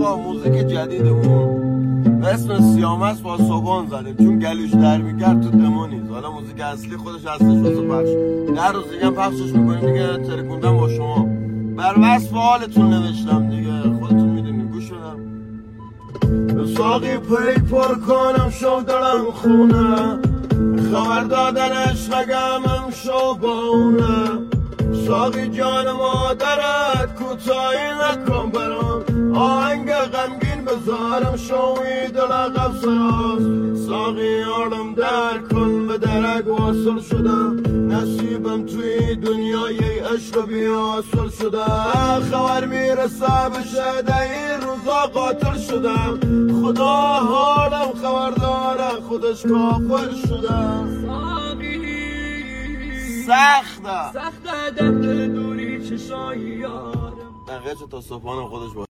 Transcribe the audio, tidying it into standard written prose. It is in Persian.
آقا موزیک جدیدمون به اسم سیامست با صبحان زدیم، چون گلوش در میکرد تو دمو نیست. حالا موزیک اصلی خودش هستش واسه پخش، در روز دیگه پخشش میکنیم دیگه. ترکوندم با شما، بر وصف حالتون نوشتم دیگه، خودتون میدونی. گوش بدم. ساقی پی پر کنم شو دارم خونه، خبر دادنش نگمم شو بونه. ساقی جان مادرت کوتاهی نکن برام، آهنگ غمگین بذارم شوی دل عقب سراز. ساقی آرم در کن به درک واصل شدم، نصیبم توی دنیای عشق بی حاصل شده. خبر میرسه بشه ده این روزا قاتل شدم، خدا حالم خبر داره خودش کافر شده. سخته درد دوری چشای یارم، دقیقه تا صبحانم خودش